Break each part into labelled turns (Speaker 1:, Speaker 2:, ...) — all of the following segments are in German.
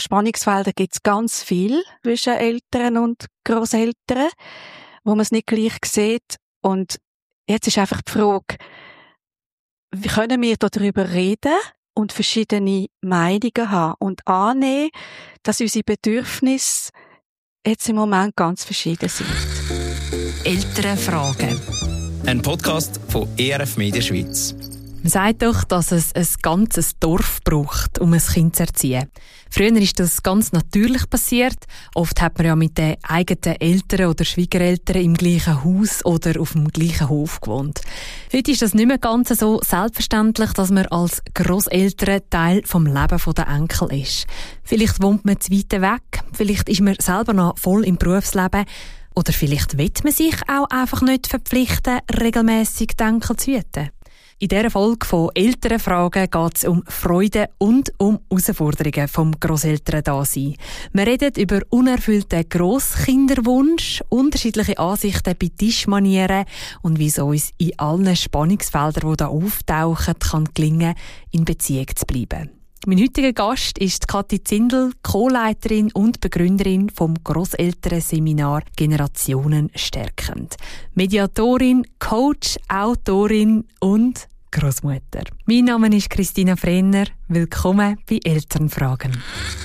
Speaker 1: Spannungsfelder gibt es ganz viel zwischen Eltern und Grosseltern, wo man es nicht gleich sieht. Und jetzt ist einfach die Frage, wie können wir darüber reden und verschiedene Meinungen haben und annehmen, dass unsere Bedürfnisse jetzt im Moment ganz verschieden sind.
Speaker 2: Elternfragen.
Speaker 3: Ein Podcast von ERF Media Schweiz.
Speaker 2: Man sagt doch, dass es ein ganzes Dorf braucht, um ein Kind zu erziehen. Früher ist das ganz natürlich passiert. Oft hat man ja mit den eigenen Eltern oder Schwiegereltern im gleichen Haus oder auf dem gleichen Hof gewohnt. Heute ist das nicht mehr ganz so selbstverständlich, dass man als Grosseltern Teil vom Leben der Enkel ist. Vielleicht wohnt man zu weit weg, vielleicht ist man selber noch voll im Berufsleben oder vielleicht will man sich auch einfach nicht verpflichten, regelmässig die Enkel zu hüten. In dieser Folge von Elternfragen geht es um Freude und um Herausforderungen vom Grosseltern-Dasein. Wir reden über unerfüllten Grosskinderwunsch, unterschiedliche Ansichten bei Tischmanieren und wie es uns in allen Spannungsfeldern, die hier auftauchen, kann gelingen, in Beziehung zu bleiben. Mein heutiger Gast ist Kathi Zindel, Co-Leiterin und Begründerin vom Grosseltern-Seminar Generationen stärkend. Mediatorin, Coach, Autorin und Grossmutter. Mein Name ist Christina Frenner. Willkommen bei Elternfragen.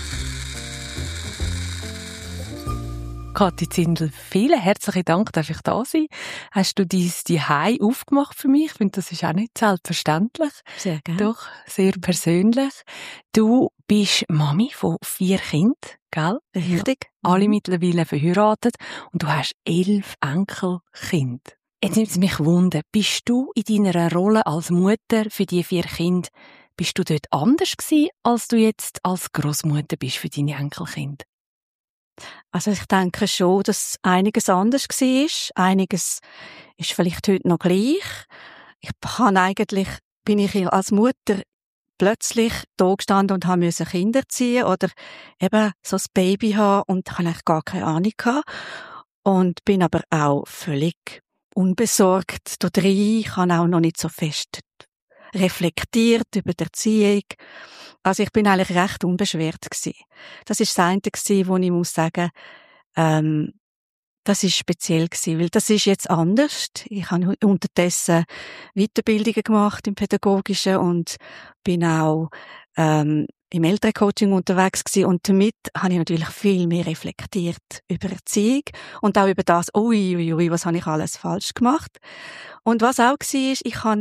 Speaker 2: Kathi Zindel, vielen herzlichen Dank, dass ich da sein. Hast du dein Zuhause aufgemacht für mich? Ich finde, das ist auch nicht selbstverständlich.
Speaker 1: Sehr gerne.
Speaker 2: Doch, sehr persönlich. Du bist Mami von 4 Kindern, gell?
Speaker 1: Richtig.
Speaker 2: Alle mittlerweile verheiratet und du hast 11 Enkelkinder. Jetzt nimmt es mich Wunder, bist du in deiner Rolle als Mutter für die 4 Kinder, bist du dort anders gewesen, als du jetzt als Grossmutter bist für deine Enkelkinder?
Speaker 1: Also ich denke schon, dass einiges anders war. Einiges ist vielleicht heute noch gleich. Bin ich als Mutter plötzlich da gestanden und musste Kinder ziehen oder eben so ein Baby haben und hatte eigentlich gar keine Ahnung gehabt. Und bin aber auch völlig unbesorgt da drin. Ich habe auch noch nicht so fest reflektiert über die Erziehung. Also ich bin eigentlich recht unbeschwert gewesen. Das ist das eine gewesen, wo ich muss sagen, das ist speziell gewesen, weil das ist jetzt anders. Ich habe unterdessen Weiterbildungen gemacht im Pädagogischen und bin auch im Elterncoaching unterwegs gewesen und damit habe ich natürlich viel mehr reflektiert über Erziehung und auch über das, was habe ich alles falsch gemacht. Und was auch war, ich habe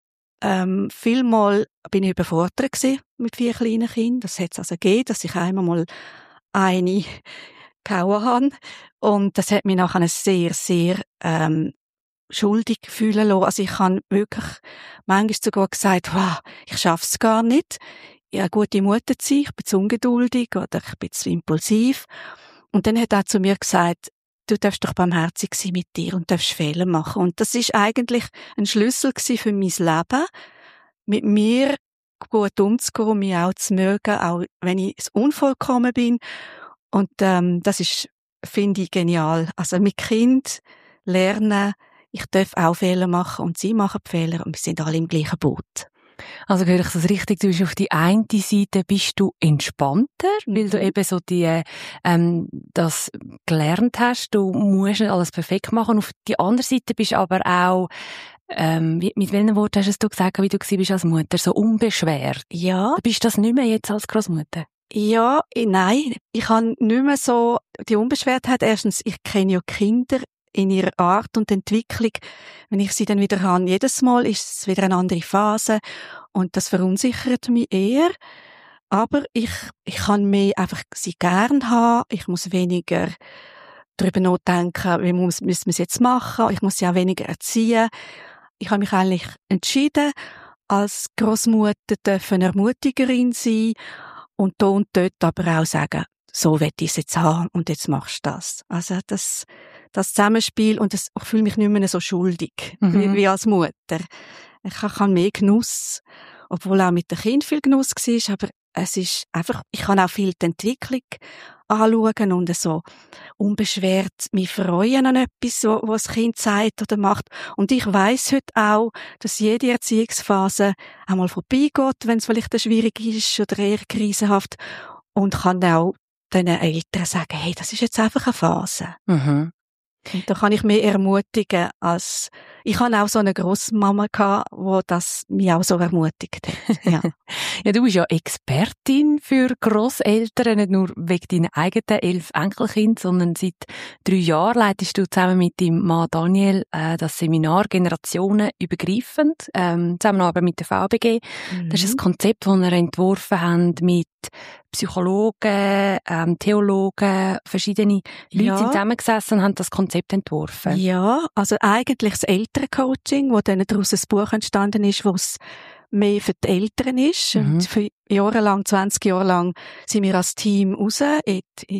Speaker 1: vielmal bin ich überfordert gewesen mit 4 kleinen Kindern. Das hat es also gegeben, dass ich einmal mal eine gehauen habe. Und das hat mich nachher sehr, sehr schuldig fühlen lassen. Also ich habe wirklich manchmal sogar gesagt, wow, ich schaffe es gar nicht. Ich habe eine gute Mutter zu sein, ich bin zu ungeduldig oder ich bin zu impulsiv. Und dann hat er zu mir gesagt, du darfst doch barmherzig sein mit dir und darfst Fehler machen. Und das ist eigentlich ein Schlüssel gewesen für mein Leben, mit mir gut umzugehen, mich auch zu mögen, auch wenn ich unvollkommen bin. Und das ist, finde ich, genial. Also mit Kind lernen, ich darf auch Fehler machen und sie machen Fehler und wir sind alle im gleichen Boot.
Speaker 2: Also höre ich das richtig? Du bist auf die eine Seite bist du entspannter, weil du eben so das gelernt hast. Du musst nicht alles perfekt machen. Auf die andere Seite bist du aber auch, mit welchen Worten hast du gesagt, wie du bist als Mutter, so unbeschwert?
Speaker 1: Ja.
Speaker 2: Bist du das nicht mehr jetzt als Grossmutter?
Speaker 1: Ja, nein. Ich habe nicht mehr so die Unbeschwertheit. Erstens, ich kenne ja Kinder in ihrer Art und Entwicklung. Wenn ich sie dann wieder habe, jedes Mal ist es wieder eine andere Phase und das verunsichert mich eher. Aber ich kann mehr einfach sie gern haben. Ich muss weniger darüber nachdenken, wie müssen wir es jetzt machen. Ich muss sie auch weniger erziehen. Ich habe mich eigentlich entschieden, als Grossmutter eine Ermutigerin sein und da und dort aber auch sagen, so will ich es jetzt haben und jetzt machst du das. Also das Zusammenspiel und ich fühle mich nicht mehr so schuldig wie als Mutter. Ich habe mehr Genuss, obwohl auch mit dem Kind viel Genuss war, aber es ist einfach, ich kann auch viel die Entwicklung anschauen und so unbeschwert mich freuen an etwas, was das Kind sagt oder macht. Und ich weiss heute auch, dass jede Erziehungsphase einmal vorbeigeht, wenn es vielleicht schwierig ist oder eher krisenhaft. und kann auch den Eltern sagen, hey, das ist jetzt einfach eine Phase.
Speaker 2: Mhm.
Speaker 1: Und da kann ich mehr ermutigen als, ich hatte auch so eine Grossmama gehabt, wo das mich auch so ermutigt hat. Ja.
Speaker 2: Ja, du bist ja Expertin für Grosseltern, nicht nur wegen deinen eigenen 11 Enkelkind, sondern seit 3 Jahren leitest du zusammen mit deinem Mann Daniel das Seminar Generationenübergreifend, Zusammenarbeit mit der VBG. Das ist ein Konzept, das wir entworfen haben mit Psychologen, Theologen, verschiedene Leute sind zusammengesessen und haben das Konzept entworfen.
Speaker 1: Ja, also eigentlich das Elterncoaching, wo dann daraus ein Buch entstanden ist, wo es mehr für die Eltern ist. Und für 20 Jahre lang sind wir als Team raus in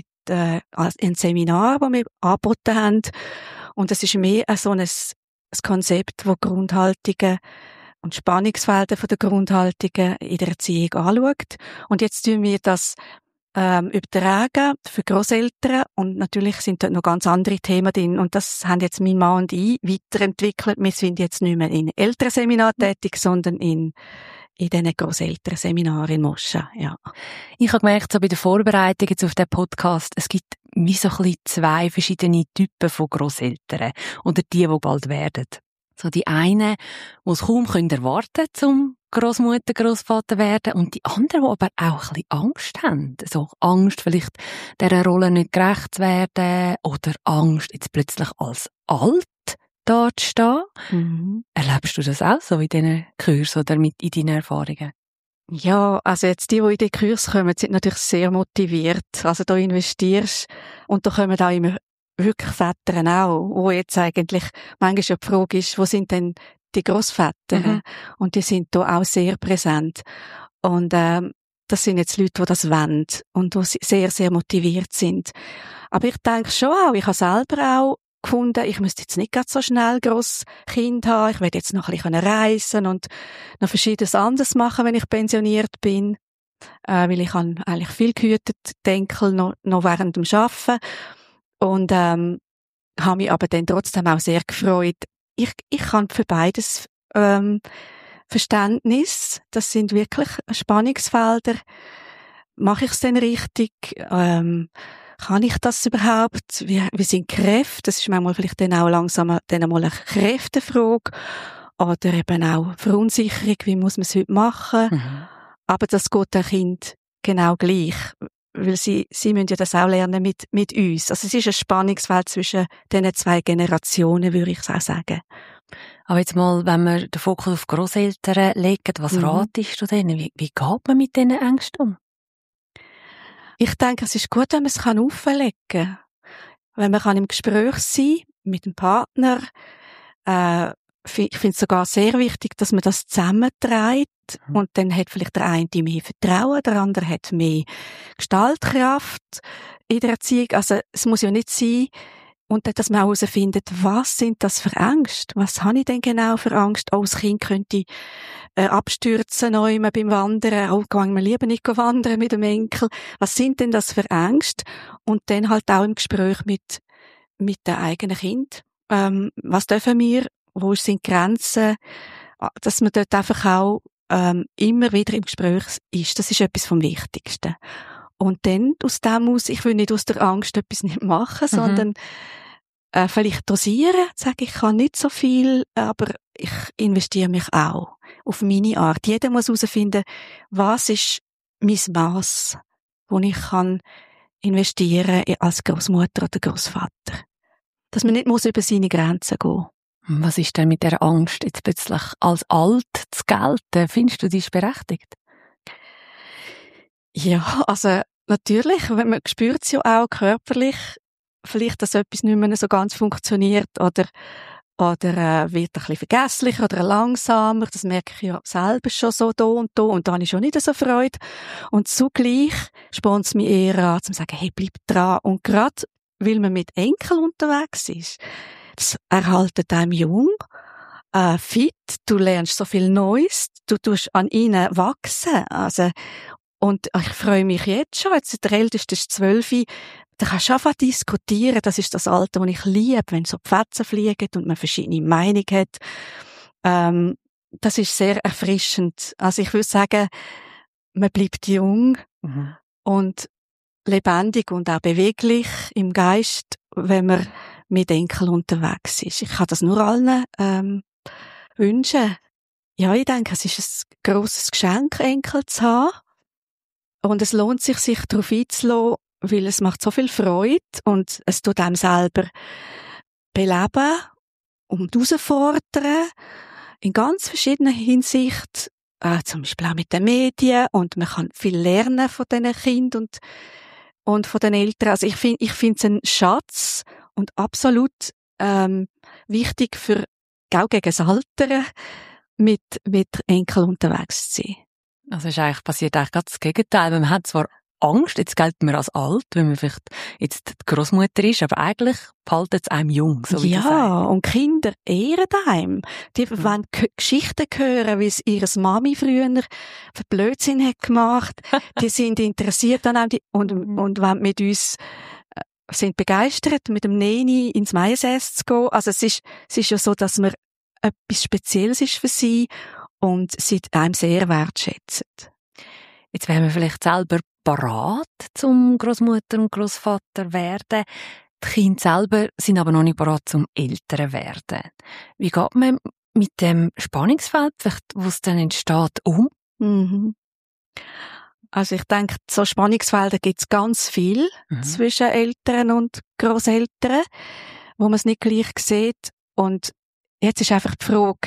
Speaker 1: ein Seminar, das wir angeboten haben. Und es ist mehr so ein Konzept, das Grundhaltungen und Spannungsfelder von der Grundhaltungen in der Erziehung anschaut. Und jetzt tun wir das übertragen für Grosseltern und natürlich sind dort noch ganz andere Themen drin und das haben jetzt mein Mann und ich weiterentwickelt. Wir sind jetzt nicht mehr in Elternseminaren tätig, sondern in diesen Grosselternseminaren in Moschaa, ja.
Speaker 2: Ich habe gemerkt, so bei der Vorbereitung jetzt auf den Podcast, es gibt wie so ein bisschen 2 verschiedene Typen von Grosseltern oder die bald werden. So die einen, die es kaum erwarten können, zum Grossmutter, Grossvater werden und die anderen, die aber auch ein bisschen Angst haben. So Angst, vielleicht dieser Rolle nicht gerecht zu werden oder Angst, jetzt plötzlich als alt da zu stehen. Mhm. Erlebst du das auch so in diesen Kursen oder in deinen Erfahrungen?
Speaker 1: Ja, also jetzt die in den Kurs kommen, sind natürlich sehr motiviert. Also da investierst und da kommen auch immer wirklich Väter auch, wo jetzt eigentlich manchmal ja die Frage ist, wo sind denn die Grossväter? Mhm. Und die sind da auch sehr präsent. Und das sind jetzt Leute, die das wollen und die sehr, sehr motiviert sind. Aber ich denke schon auch, ich habe selber auch gefunden, ich müsste jetzt nicht ganz so schnell Grosskind haben, ich werde jetzt noch ein bisschen reisen und noch Verschiedenes anderes machen, wenn ich pensioniert bin, weil ich habe eigentlich viel gehütet, die Enkel noch während dem Arbeiten. Und habe mich aber dann trotzdem auch sehr gefreut. Ich habe für beides Verständnis. Das sind wirklich Spannungsfelder. Mache ich es denn richtig? Kann ich das überhaupt? Wie sind Kräfte? Das ist manchmal vielleicht dann auch langsam dann einmal eine Kräftefrage. Oder eben auch Verunsicherung. Wie muss man es heute machen? Mhm. Aber das geht dem Kind genau gleich. Weil sie müssen ja das auch lernen mit uns. Also es ist ein Spannungsfeld zwischen diesen 2 Generationen, würde ich auch sagen.
Speaker 2: Aber jetzt mal, wenn wir den Fokus auf Grosseltern legen, was ratest du denen? Wie geht man mit diesen Ängsten um?
Speaker 1: Ich denke, es ist gut, wenn man es auffällen kann. Wenn man im Gespräch sein kann mit dem Partner. Ich finde es sogar sehr wichtig, dass man das zusammenträgt. Und dann hat vielleicht der eine mehr Vertrauen, der andere hat mehr Gestaltkraft in der Erziehung. Also es muss ja nicht sein, und dann, dass man auch herausfindet, was sind das für Ängste? Was habe ich denn genau für Angst? Oh, das Kind könnte abstürzen noch immer beim Wandern. Oh, gehen wir lieber nicht wandern mit dem Enkel. Was sind denn das für Ängste? Und dann halt auch im Gespräch mit dem eigenen Kind. Was dürfen wir? Wo sind Grenzen? Dass man dort einfach auch immer wieder im Gespräch ist. Das ist etwas vom Wichtigsten. Und dann aus dem aus, ich will nicht aus der Angst etwas nicht machen, sondern vielleicht dosieren, sagen, ich kann nicht so viel, aber ich investiere mich auch auf meine Art. Jeder muss herausfinden, was ist mein Mass, wo ich kann investieren als Großmutter oder Großvater. Dass man nicht muss über seine Grenzen gehen.
Speaker 2: Was ist denn mit der Angst, jetzt plötzlich als alt zu gelten? Findest du, die ist berechtigt?
Speaker 1: Ja, also natürlich, man spürt es ja auch körperlich, vielleicht, dass etwas nicht mehr so ganz funktioniert oder wird ein bisschen vergesslicher oder langsamer. Das merke ich ja selber schon so da und da habe ich schon nicht so Freude. Und zugleich spornt es mich eher an, zu sagen, hey, bleib dran. Und gerade, weil man mit Enkeln unterwegs ist, das erhaltet einem jung, fit, du lernst so viel Neues, du tust an ihnen wachsen, also, und ich freue mich jetzt schon, jetzt der Älteste ist 12, da kannst du einfach diskutieren, das ist das Alter, das ich liebe, wenn so die Fetzen fliegen und man verschiedene Meinungen hat, das ist sehr erfrischend, also ich würde sagen, man bleibt jung, und lebendig und auch beweglich im Geist, wenn man mit Enkeln unterwegs ist. Ich kann das nur allen wünschen. Ja, ich denke, es ist ein grosses Geschenk, Enkel zu haben. Und es lohnt sich darauf einzulassen, weil es macht so viel Freude und es tut einem selber beleben und herausfordern in ganz verschiedenen Hinsichten. Zum Beispiel auch mit den Medien, und man kann viel lernen von diesen Kindern und von den Eltern. Also ich finde es ein Schatz und absolut wichtig für auch gegen das Alter mit Enkeln unterwegs zu sein.
Speaker 2: Also passiert eigentlich gerade das Gegenteil. Man hat zwar Angst, jetzt gilt man als alt, wenn man vielleicht jetzt die Großmutter ist, aber eigentlich behalten es einem jung, so wie du sagst.
Speaker 1: Ja, und Kinder ehren einem. Die wollen Geschichten hören, wie es ihres Mami früher für Blödsinn hat gemacht. Die sind interessiert an einem und wollen mit uns sind begeistert, mit dem Neni ins Maiensäß zu gehen. Also es ist ja so, dass man etwas Spezielles ist für sie und sie einem sehr wertschätzen.
Speaker 2: Jetzt wären wir vielleicht selber parat zum Großmutter und Großvater werden. Die Kinder selber sind aber noch nicht parat zum Eltern werden. Wie geht man mit dem Spannungsfeld, wo es dann entsteht, um?
Speaker 1: Mhm. Also ich denke, so Spannungsfelder gibt es ganz viel zwischen Eltern und Grosseltern, wo man es nicht gleich sieht. Und jetzt ist einfach die Frage,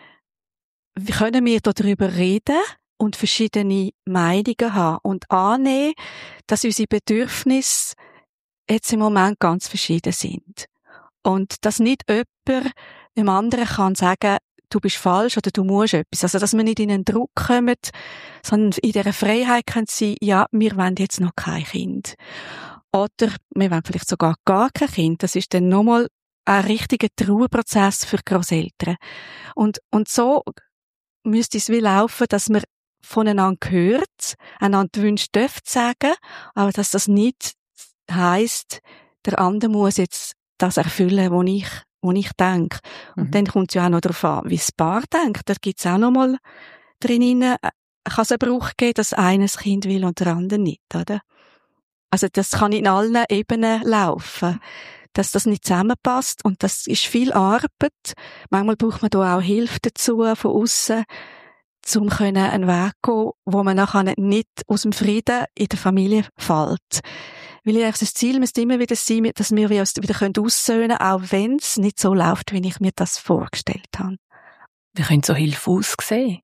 Speaker 1: wie können wir darüber reden und verschiedene Meinungen haben und annehmen, dass unsere Bedürfnisse jetzt im Moment ganz verschieden sind. Und dass nicht jemand dem anderen kann sagen, du bist falsch oder du musst etwas. Also, dass wir nicht in einen Druck kommen, sondern in dieser Freiheit können sie, ja, wir wollen jetzt noch kein Kind. Oder wir wollen vielleicht sogar gar kein Kind. Das ist dann nochmal ein richtiger Trauerprozess für Grosseltern. Und so müsste es wie laufen, dass man voneinander hört, einander die Wünsche dürfen sagen, aber dass das nicht heisst, der andere muss jetzt das erfüllen, was ich denke. Und dann kommt es ja auch noch darauf an, wie das Paar denkt. Da gibt es auch noch mal drinnen, kann es einen Bruch geben, dass einer das Kind will und der andere nicht, oder? Also das kann in allen Ebenen laufen, dass das nicht zusammenpasst, und das ist viel Arbeit. Manchmal braucht man da auch Hilfe dazu, von aussen, um einen Weg zu gehen, wo man nachher nicht aus dem Frieden in der Familie fällt. Weil das Ziel müsste immer wieder sein, dass wir uns wieder aussöhnen können, auch wenn es nicht so läuft, wie ich mir das vorgestellt habe.
Speaker 2: Wie könnte so Hilfe aussehen?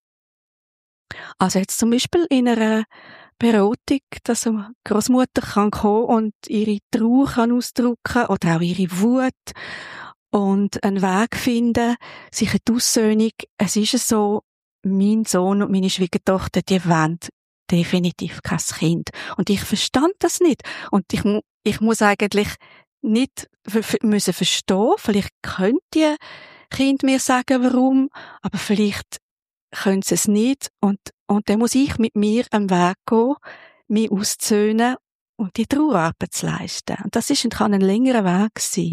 Speaker 1: Also jetzt zum Beispiel in einer Beratung, dass eine Großmutter kann kommen und ihre Trauer kann ausdrücken oder auch ihre Wut und einen Weg finden, sich eine Aussöhnung. Es ist so, mein Sohn und meine Schwiegertochter, die wollen definitiv kein Kind. Und ich verstand das nicht. Und ich muss eigentlich nicht müssen verstehen. Vielleicht könnte die Kind mir sagen, warum, aber vielleicht können sie es nicht. Und dann muss ich mit mir einen Weg gehen, mich auszusöhnen und die Trauerarbeit zu leisten. Und das kann ein längerer Weg sein.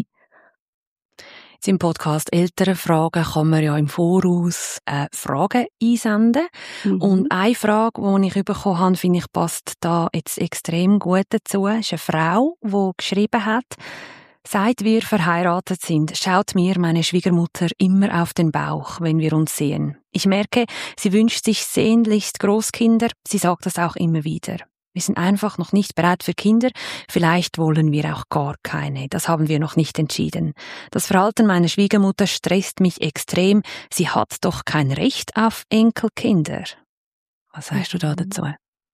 Speaker 2: Jetzt im Podcast Elternfragen kann man ja im Voraus Fragen einsenden. Und eine Frage, die ich bekommen habe, finde ich, passt da jetzt extrem gut dazu. Es ist eine Frau, die geschrieben hat: Seit wir verheiratet sind, schaut mir meine Schwiegermutter immer auf den Bauch, wenn wir uns sehen. Ich merke, sie wünscht sich sehnlichst Großkinder. Sie sagt das auch immer wieder. Wir sind einfach noch nicht bereit für Kinder. Vielleicht wollen wir auch gar keine. Das haben wir noch nicht entschieden. Das Verhalten meiner Schwiegermutter stresst mich extrem. Sie hat doch kein Recht auf Enkelkinder. Was sagst du da dazu?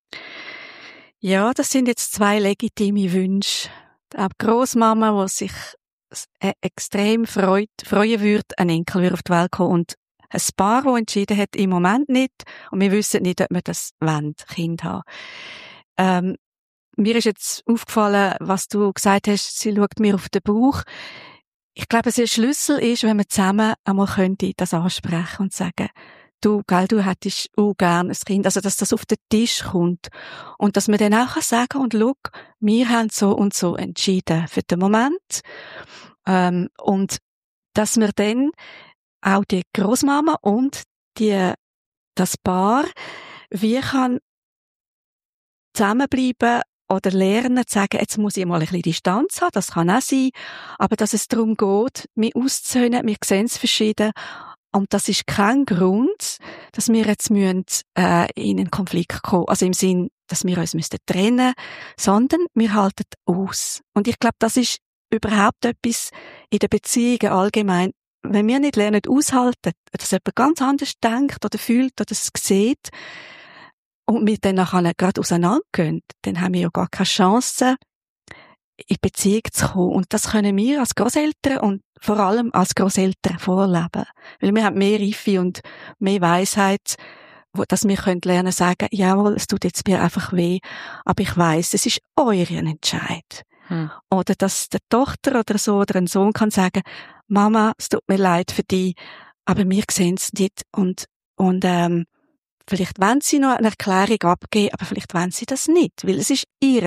Speaker 1: Ja, das sind jetzt zwei legitime Wünsche. Auch die Grossmama, die sich extrem freuen würde, ein Enkel würde auf die Welt kommen, und ein Paar, das entschieden hat, im Moment nicht. Und wir wissen nicht, ob wir das Kind haben. Mir ist jetzt aufgefallen, was du gesagt hast, sie schaut mir auf den Bauch. Ich glaube, der Schlüssel ist, wenn wir zusammen einmal das ansprechen und sagen, du hättest auch gerne ein Kind. Also, dass das auf den Tisch kommt. Und dass man dann auch sagen kann, und schau, wir haben so und so entschieden für den Moment. Und dass wir dann auch die Großmama und das Paar, wie kann zusammenbleiben oder lernen zu sagen, jetzt muss ich mal ein bisschen Distanz haben, das kann auch sein, aber dass es darum geht, mich auszusöhnen, wir sehen es verschieden, und das ist kein Grund, dass wir jetzt in einen Konflikt kommen, also im Sinn, dass wir uns trennen müssen, sondern wir halten aus. Und ich glaube, das ist überhaupt etwas in den Beziehungen allgemein. Wenn wir nicht lernen aushalten, dass jemand ganz anders denkt oder fühlt oder es sieht, und wir dann nachher gerade auseinandergehen, dann haben wir ja gar keine Chance, in Beziehung zu kommen. Und das können wir als Grosseltern und vor allem als Grosseltern vorleben. Weil wir haben mehr Reife und mehr Weisheit, dass wir lernen zu sagen, jawohl, es tut jetzt mir einfach weh, aber ich weiss, es ist euer Entscheid. Oder dass die Tochter oder so oder ein Sohn kann sagen, Mama, es tut mir leid für dich, aber wir sehen es nicht und vielleicht wollen sie noch eine Erklärung abgeben, aber vielleicht wollen sie das nicht, weil es ist ihr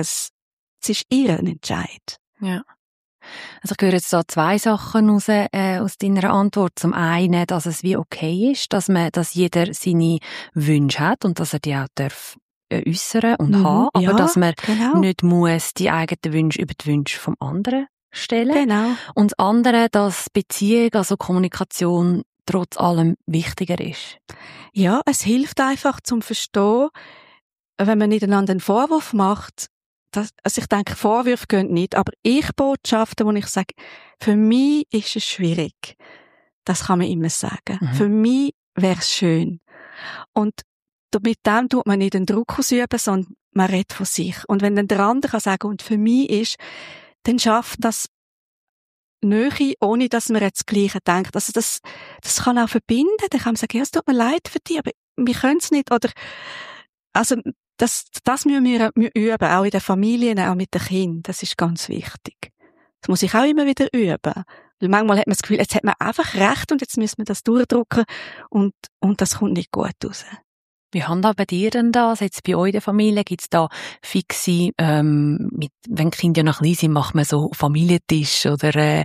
Speaker 1: Entscheid.
Speaker 2: Ja. Also ich höre jetzt da 2 Sachen raus, aus deiner Antwort. Zum einen, dass es wie okay ist, dass jeder seine Wünsche hat und dass er die auch darf äußern und haben, aber dass man nicht muss die eigenen Wünsche über die Wünsche vom anderen stellen.
Speaker 1: Genau.
Speaker 2: Und das andere, dass Beziehung, also Kommunikation, trotz allem wichtiger ist.
Speaker 1: Ja, es hilft einfach zum Verstehen, wenn man nicht einander einen Vorwurf macht. Also ich denke, Vorwürfe gehen nicht, aber Ich-Botschaften, wo ich sage, für mich ist es schwierig. Das kann man immer sagen. Für mich wäre es schön. Und mit dem tut man nicht den Druck ausüben, sondern man redet von sich. Und wenn dann der andere kann sagen, und für mich ist, dann schafft das Nähe, ohne dass man jetzt das Gleiche denkt. Also das kann auch verbinden. Dann kann man sagen, ja, es tut mir leid für dich, aber wir können es nicht. Oder, also, das müssen wir üben, auch in den Familien, auch mit den Kindern. Das ist ganz wichtig. Das muss ich auch immer wieder üben. Weil manchmal hat man das Gefühl, jetzt hat man einfach recht und jetzt müssen wir das durchdrücken und das kommt nicht gut raus.
Speaker 2: Wie handhaben ihr denn das? Jetzt bei euch in der Familie gibt's da fixe, wenn die Kinder noch klein sind, macht man so Familientisch oder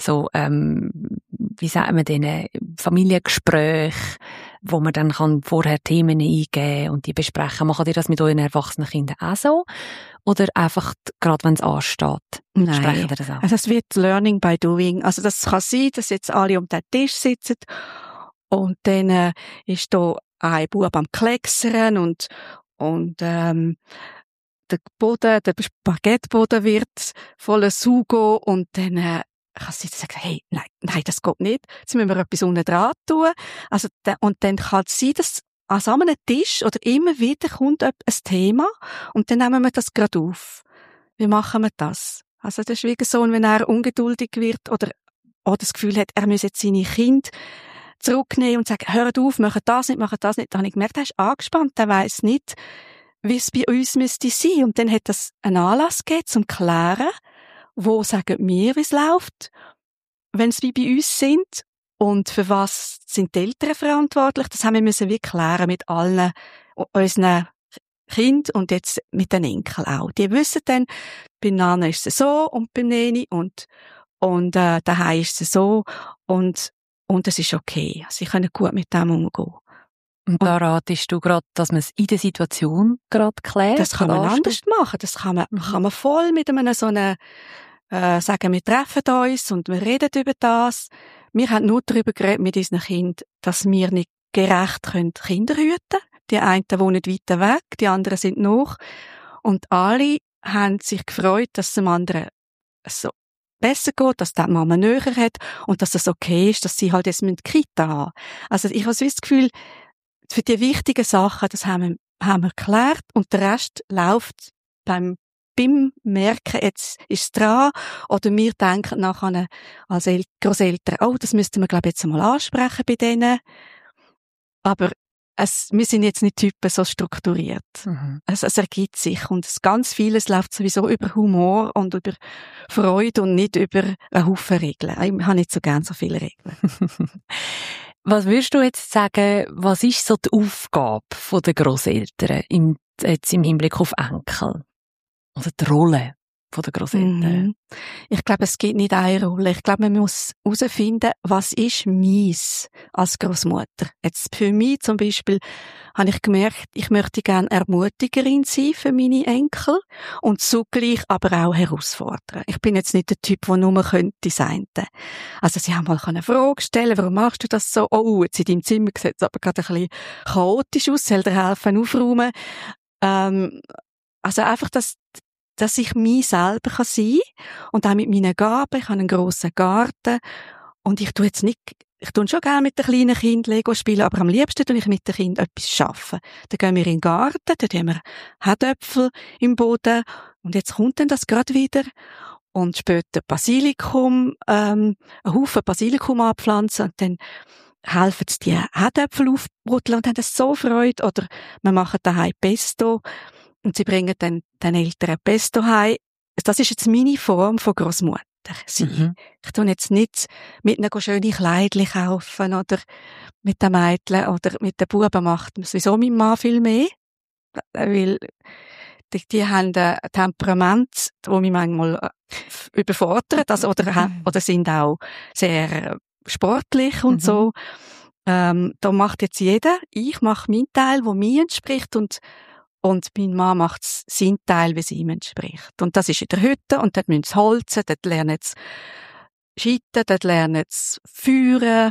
Speaker 2: wie sagt man denen, Familiengespräche, wo man dann kann vorher Themen eingeben und die besprechen. Macht ihr das mit euren erwachsenen Kindern auch so? Oder einfach gerade, wenn es ansteht?
Speaker 1: Nein.
Speaker 2: Sprechen ihr das auch?
Speaker 1: Also es wird Learning by Doing. Also das kann sein, dass jetzt alle um den Tisch sitzen und dann ist da ein Bub am Klecksern und der Baguetteboden wird voller Sugo und dann kann sie sagen, hey, nein, das geht nicht. Jetzt müssen wir etwas unten dran tun. Also, und dann kann es sein, dass an so einem Tisch oder immer wieder kommt ein Thema und dann nehmen wir das gerade auf. Wie machen wir das? Also der Schwiegersohn, wenn er ungeduldig wird oder das Gefühl hat, er müsse jetzt seine Kinder zurücknehmen und sagen, hört auf, macht das nicht. Dann habe ich gemerkt, er ist angespannt, er weiss nicht, wie es bei uns müsste sein. Und dann hat das einen Anlass gegeben, zum Klären, wo sagen wir, wie es läuft, wenn es wie bei uns sind und für was sind die Eltern verantwortlich. Das haben wir müssen wie klären mit allen unseren Kindern und jetzt mit den Enkeln auch. Die wissen dann, bei Nana ist es so und beim Neni und daheim ist es so und es ist okay. Sie können gut mit dem umgehen.
Speaker 2: Und da ratest du gerade, dass man es in der Situation gerade klärt?
Speaker 1: Das kann man anders machen. Das kann man voll mit einem so einem, sagen, wir treffen uns und wir reden über das. Wir haben nur darüber geredet mit unseren Kindern, dass wir nicht gerecht Kinder hüten können. Die einen wohnen weiter weg, die anderen sind noch. Und alle haben sich gefreut, dass es dem anderen so besser geht, dass die Mama näher hat und dass es okay ist, dass sie halt jetzt mit Kita haben. Also ich habe so das Gefühl, für die wichtigen Sachen, das haben wir geklärt und der Rest läuft beim Merken, jetzt ist es dran, oder wir denken nachher als Grosseltern, oh, das müssten wir, glaube ich, jetzt einmal ansprechen bei denen. Aber wir sind jetzt nicht Typen so strukturiert. Es ergibt sich und ganz vieles läuft sowieso über Humor und über Freude und nicht über einen Haufen Regeln. Ich habe nicht so gern so viele Regeln.
Speaker 2: Was würdest du jetzt sagen, was ist so die Aufgabe der Grosseltern jetzt im Hinblick auf Enkel? Oder die Rolle? von den Grosseltern?
Speaker 1: Ich glaube, es gibt nicht eine Rolle. Ich glaube, man muss herausfinden, was ist meins als Großmutter. Jetzt für mich zum Beispiel habe ich gemerkt, ich möchte gerne Ermutigerin sein für meine Enkel und zugleich aber auch herausfordern. Ich bin jetzt nicht der Typ, der nur könnte sein. Also sie haben mal eine Frage stellen, warum machst du das so? Oh, jetzt in deinem Zimmer sieht es aber gerade ein bisschen chaotisch aus, soll dir helfen aufräumen? Also einfach, dass ich mich selber sein kann und auch mit meinen Gaben. Ich habe einen grossen Garten und ich tue schon gerne mit den kleinen Kindern Lego spielen, aber am liebsten tue ich mit den Kindern etwas arbeiten. Dann gehen wir in den Garten, dann haben wir Herdöpfel im Boden und jetzt kommt dann das gerade wieder und später Basilikum, einen Haufen Basilikum anpflanzen und dann helfen sie die Herdöpfel aufbrutteln und haben das so Freude. Oder wir machen daheim Pesto und sie bringen dann den Eltern Pesto heim. Das ist jetzt meine Form von Großmutter. Ich tue jetzt nicht mit ihnen schöne Kleidchen kaufen oder mit den Mädchen oder mit den Buben macht sowieso mein Mann viel mehr. Weil die haben ein Temperament, das mich manchmal überfordert, also, oder sind auch sehr sportlich und so. Da macht jetzt jeder. Ich mache meinen Teil, der mir entspricht und mein Mann macht seinen Teil, wie es ihm entspricht. Und das ist in der Hütte und dort müssen sie holzen, dort lernen sie schitten, dort lernen sie führen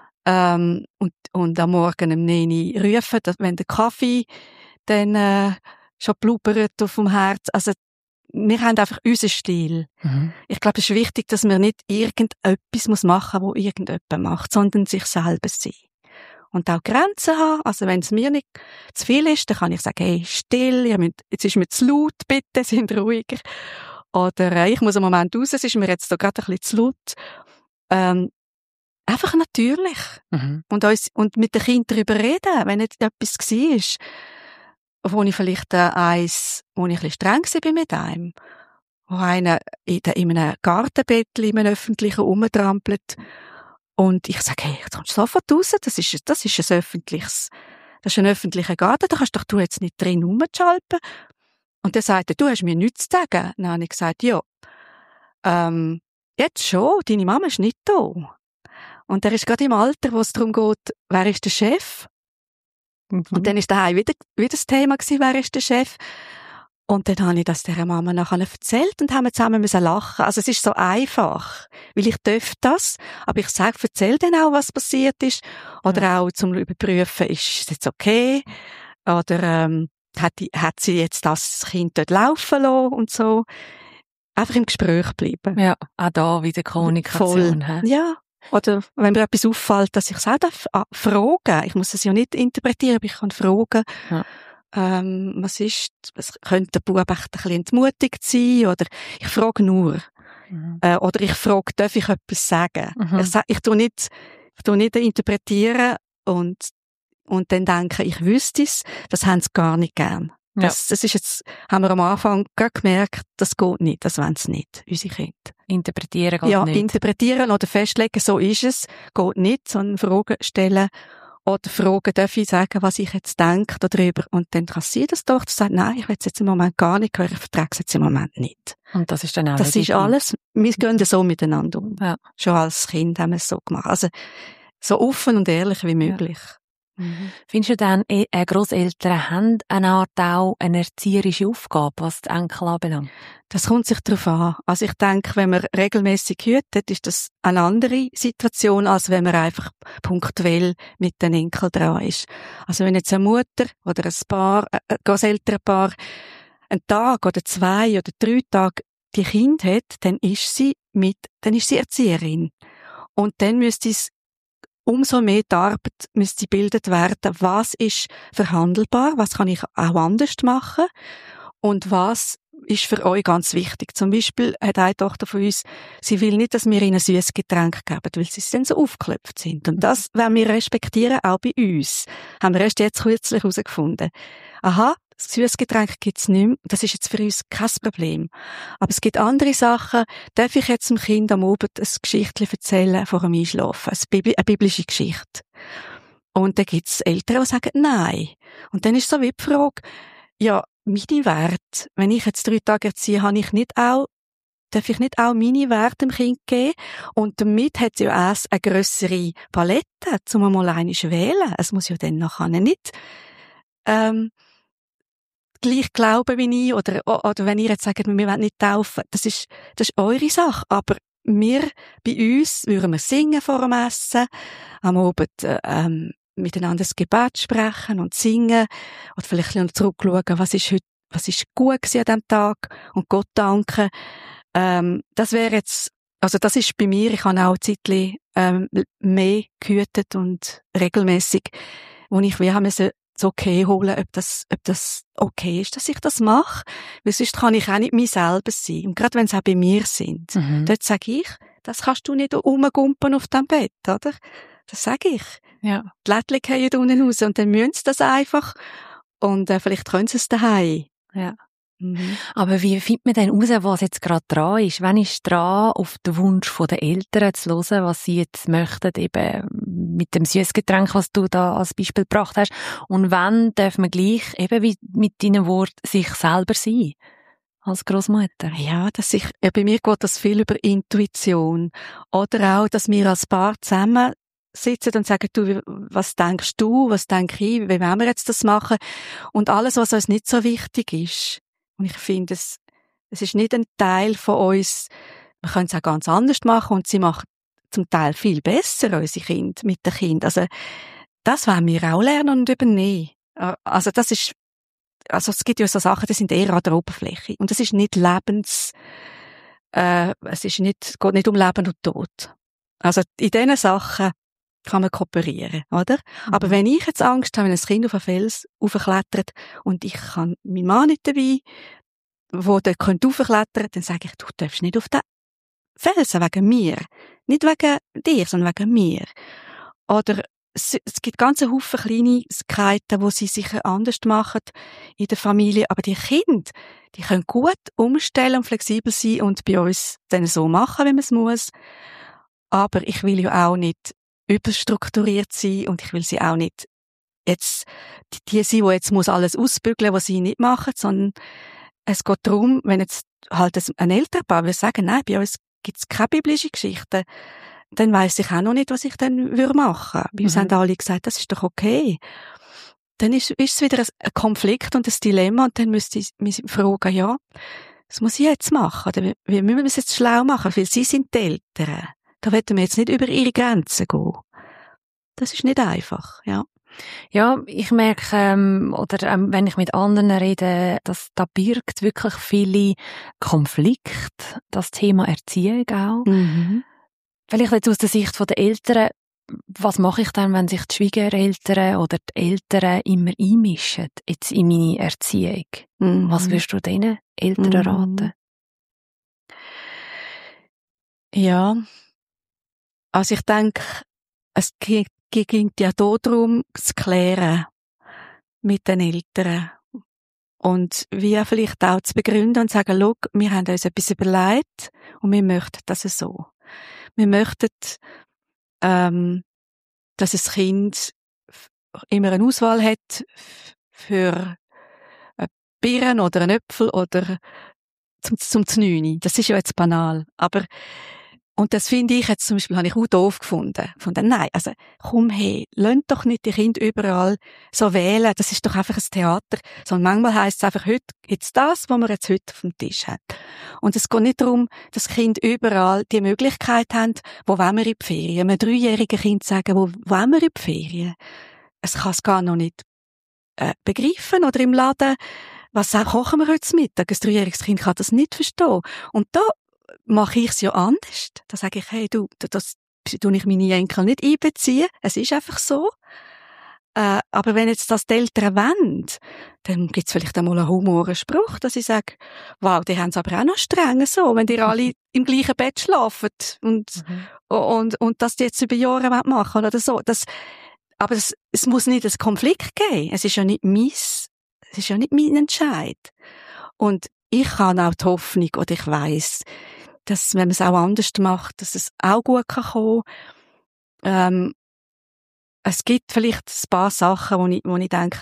Speaker 1: und am Morgen um 9 Uhr rufen, wenn der Kaffee dann schon blubbert auf dem Herz. Also wir haben einfach unseren Stil. Ich glaube, es ist wichtig, dass man nicht irgendetwas machen muss, was irgendjemand macht, sondern sich selber sein. Und auch Grenzen haben. Also wenn es mir nicht zu viel ist, dann kann ich sagen, hey, still, jetzt ist mir zu laut, bitte, sind ruhiger. Oder ich muss einen Moment raus, es ist mir jetzt da gerade ein bisschen zu laut. Einfach natürlich. Und mit den Kindern darüber reden, wenn jetzt etwas war, wo ich vielleicht wo ich ein bisschen streng war mit einem, wo einer in einem Gartenbettchen, in einem öffentlichen rumtrampelt. Und ich sage, hey, jetzt kommst du sofort raus, das ist ein öffentlicher Garten, da kannst doch du jetzt nicht drin rumschalpen. Und er sagte, du hast mir nichts zu sagen. Dann habe ich gesagt, ja, jetzt schon, deine Mama ist nicht da. Und er ist gerade im Alter, wo es darum geht, wer ist der Chef? Und dann ist daheim wieder das Thema gewesen, wer ist der Chef? Und dann habe ich das der Mama nachher erzählt und haben wir zusammen lachen. Also es ist so einfach, weil ich darf das, aber ich sage, erzähl dann auch, was passiert ist. Oder auch zum Überprüfen, ist es jetzt okay? Oder hat sie jetzt das Kind dort laufen lassen und so. Einfach im Gespräch bleiben.
Speaker 2: Ja, auch da wieder Kommunikation.
Speaker 1: Ja. Oder wenn mir etwas auffällt, dass ich es auch fragen. Ich muss es ja nicht interpretieren, aber ich kann fragen. Ja. Was könnte der Bub echt ein bisschen entmutigt sein? Oder ich frage nur. Oder ich frage, darf ich etwas sagen? Ich tu nicht interpretieren und dann denken, ich wüsste es. Das haben sie gar nicht gern. Das ist jetzt, haben wir am Anfang gemerkt, das geht nicht, das wollen sie nicht, unsere Kinder.
Speaker 2: Interpretieren geht nicht. Ja,
Speaker 1: interpretieren oder festlegen, so ist es, geht nicht, sondern Fragen stellen oder fragen, darf ich sagen, was ich jetzt denke darüber? Und dann kann sie das doch, sagt, nein, ich will es jetzt im Moment gar nicht hören, ich vertrage es jetzt im Moment nicht.
Speaker 2: Und das ist dann auch
Speaker 1: das ist alles, wir gehen so miteinander um. Ja. Schon als Kind haben wir es so gemacht. Also, so offen und ehrlich wie möglich. Ja.
Speaker 2: Findest du dann, Grosseltern haben eine Art auch eine erzieherische Aufgabe, was die Enkel anbelangt?
Speaker 1: Das kommt sich darauf an. Also ich denke, wenn man regelmäßig hütet, ist das eine andere Situation, als wenn man einfach punktuell mit den Enkeln dran ist. Also wenn jetzt eine Mutter oder ein Grosselternpaar einen Tag oder 2 oder 3 Tage die Kind hat, dann ist sie Erzieherin. Und dann müsste es umso mehr die Arbeit müsste gebildet werden, was ist verhandelbar, was kann ich auch anders machen und was ist für euch ganz wichtig. Zum Beispiel hat eine Tochter von uns, sie will nicht, dass wir ihnen ein süßes Getränk geben, weil sie dann so aufgeklopft sind. Und das wollen wir respektieren, auch bei uns. Haben wir erst jetzt kürzlich herausgefunden. Aha, das süßes Getränk gibt's nicht mehr. Das ist jetzt für uns kein Problem. Aber es gibt andere Sachen. Darf ich jetzt dem Kind am Abend ein Geschichtchen erzählen vor dem Einschlafen? Eine biblische Geschichte. Und dann gibt's Eltern, die sagen, nein. Und dann ist so wie die Frage, ja, meine Werte, wenn ich jetzt 3 Tage erziehe, darf ich nicht auch meine Werte dem Kind geben? Und damit hat es ja auch eine grössere Palette, um mal einmal zu wählen. Es muss ja dann nachher nicht gleich glauben wie ich, oder wenn ihr jetzt sagt, wir wollen nicht taufen, das ist eure Sache, aber bei uns würden wir singen vor dem Essen, am Abend miteinander das Gebet sprechen und singen, oder vielleicht noch zurückschauen, was ist gut gewesen an diesem Tag, und Gott danken. Das wäre jetzt, also das ist bei mir, ich habe auch ein Zeitchen mehr gehütet und regelmässig, wo ich wie haben das okay holen, ob das okay ist, dass ich das mache. Weil sonst kann ich auch nicht mir selber sein. Und gerade wenn es auch bei mir sind. Dort sage ich, das kannst du nicht rumgumpen auf dem Bett, oder? Das sage ich.
Speaker 2: Ja.
Speaker 1: Die Lättchen fallen unten raus und dann müssen sie das einfach. Und vielleicht können sie es daheim.
Speaker 2: Ja. Aber wie findet man denn raus, was jetzt gerade dran ist? Wann ist dran, auf den Wunsch der Eltern zu hören, was sie jetzt möchten, eben mit dem Süßgetränk, was du da als Beispiel gebracht hast? Und wann darf man gleich, eben wie mit deinen Worten, sich selber sein? Als Großmutter?
Speaker 1: Ja, bei mir geht das viel über Intuition. Oder auch, dass wir als Paar zusammen sitzen und sagen, du, was denkst du, was denke ich, wie wollen wir jetzt das machen? Und alles, was uns nicht so wichtig ist. Und ich finde, es ist nicht ein Teil von uns. Wir können es auch ganz anders machen und sie machen zum Teil viel besser, unsere Kinder, mit den Kindern. Also, das wollen wir auch lernen und übernehmen. Also, es gibt ja so Sachen, die sind eher an der Oberfläche. Und es ist nicht geht nicht um Leben und Tod. Also, in diesen Sachen kann man kooperieren, oder? Aber wenn ich jetzt Angst habe, wenn ein Kind auf einen Fels raufklettert und ich kann meinen Mann nicht dabei, wo der raufklettern könnte, dann sage ich, du darfst nicht auf den Felsen wegen mir. Nicht wegen dir, sondern wegen mir. Oder es gibt ganz einen Haufen Kleinigkeiten, wo sie sich anders machen in der Familie. Aber die Kinder, die können gut umstellen und flexibel sein und bei uns dann so machen, wenn man es muss. Aber ich will ja auch nicht überstrukturiert sein und ich will sie auch nicht jetzt die sein, die jetzt muss alles ausbügeln, was sie nicht machen, sondern es geht darum, wenn jetzt halt ein Elternpaar will sagen, nein, bei uns gibt es keine biblische Geschichte, dann weiss ich auch noch nicht, was ich dann machen würde. Bei uns haben alle gesagt, das ist doch okay. Dann ist es wieder ein Konflikt und ein Dilemma und dann müsste ich mich fragen, ja, was muss ich jetzt machen? Oder wie müssen wir es jetzt schlau machen? Weil sie sind die Eltern. Da wollen wir jetzt nicht über ihre Grenzen gehen. Das ist nicht einfach, ja.
Speaker 2: Ja, ich merke, wenn ich mit anderen rede, dass da birgt wirklich viele Konflikte, das Thema Erziehung auch. Vielleicht jetzt aus der Sicht der Eltern, was mache ich dann, wenn sich die Schwiegereltern oder die Eltern immer einmischen jetzt in meine Erziehung? Was würdest du diesen Eltern raten?
Speaker 1: Ja, also ich denke, es ging ja darum, zu klären mit den Eltern. Und wie vielleicht auch zu begründen und zu sagen, schau, wir haben uns etwas überlegt und wir möchten das so. Wir möchten, dass das Kind immer eine Auswahl hat für Birnen oder einen Äpfel oder zum Znüni. Das ist ja jetzt banal. Aber und das finde ich jetzt zum Beispiel, habe ich auch doof gefunden. Nein, also, komm her, lasst doch nicht die Kinder überall so wählen. Das ist doch einfach ein Theater. Sondern manchmal heisst es einfach, heute jetzt das, was wir jetzt heute auf dem Tisch haben. Und es geht nicht darum, dass die Kinder überall die Möglichkeit haben, wo wollen wir in die Ferien. Einem 3-jährigen Kind sagen, wo wollen wir in die Ferien. Es kann es gar noch nicht begreifen. Oder im Laden, was kochen wir heute Mittag? Ein 3-jähriges Kind kann das nicht verstehen. Und da mache ich es ja anders. Da sage ich, hey, das tue ich meine Enkel nicht einbeziehen. Es ist einfach so. Aber wenn jetzt das die Eltern wollen, dann gibt's vielleicht einmal einen Humorspruch, dass ich sage, wow, die haben es aber auch noch streng so, wenn die alle im gleichen Bett schlafen und das die jetzt über Jahre machen oder so. Aber es muss nicht einen Konflikt geben. Es ist ja nicht mein Entscheid. Und ich habe auch die Hoffnung, oder ich weiss, dass, wenn man es auch anders macht, dass es auch gut kommen kann. Es gibt vielleicht ein paar Sachen, wo ich denke,